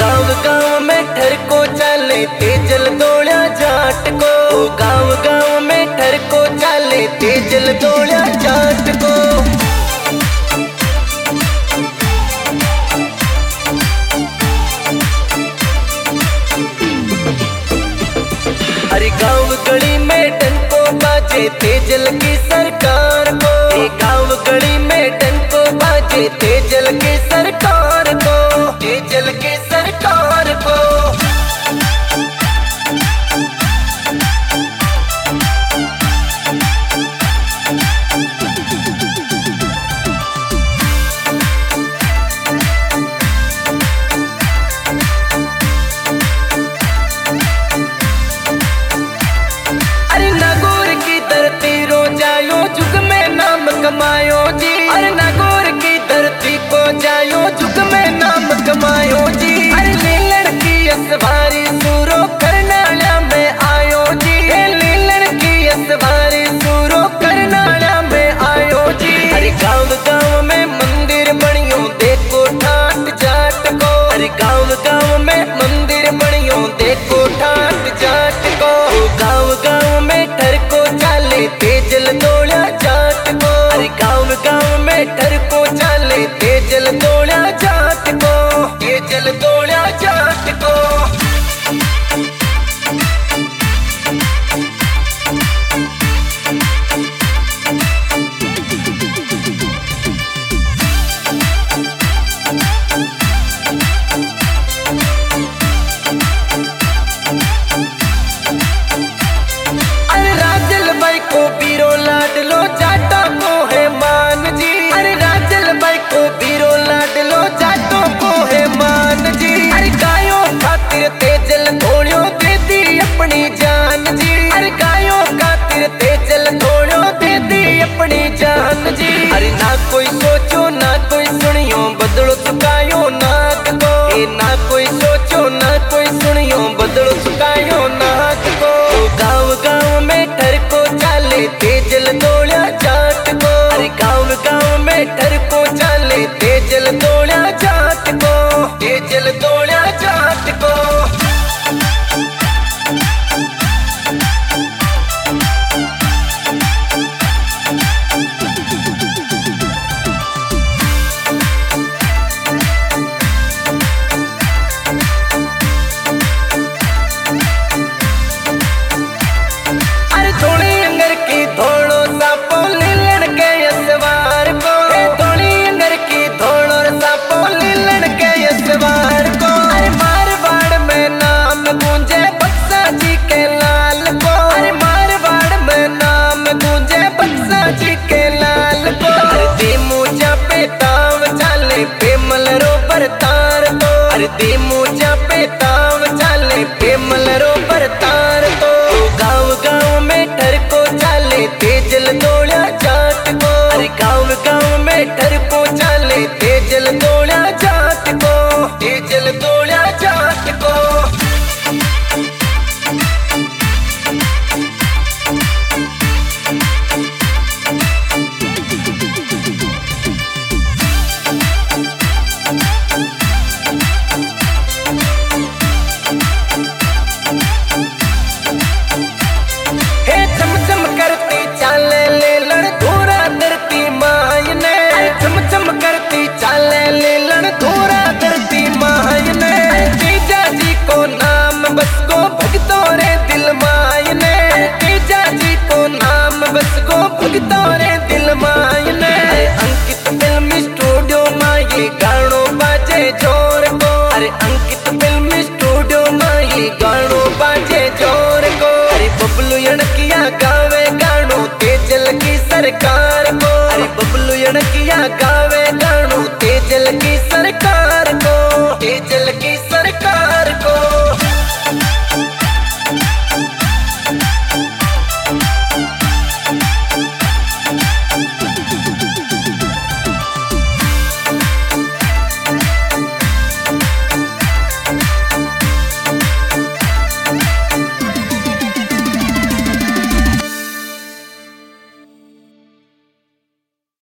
गाँव गाँव में ठर को चले तेजल दौड़ा जाट को, गाँव गाँव में ठर को चले तेजल दौड़ा जाट को। हर गाँव गली में डंको बाजे तेजल की सरकार को, गाँव गली में डंको बाजे तेजल की सरकार को, तेजल की सरकार को। अरे नागौर की धरती रो जायो जुग में नाम कमायो जी, अरे नागौर की धरती को जायो जुग में नाम कमायो जी। अरे ले लड़की असवा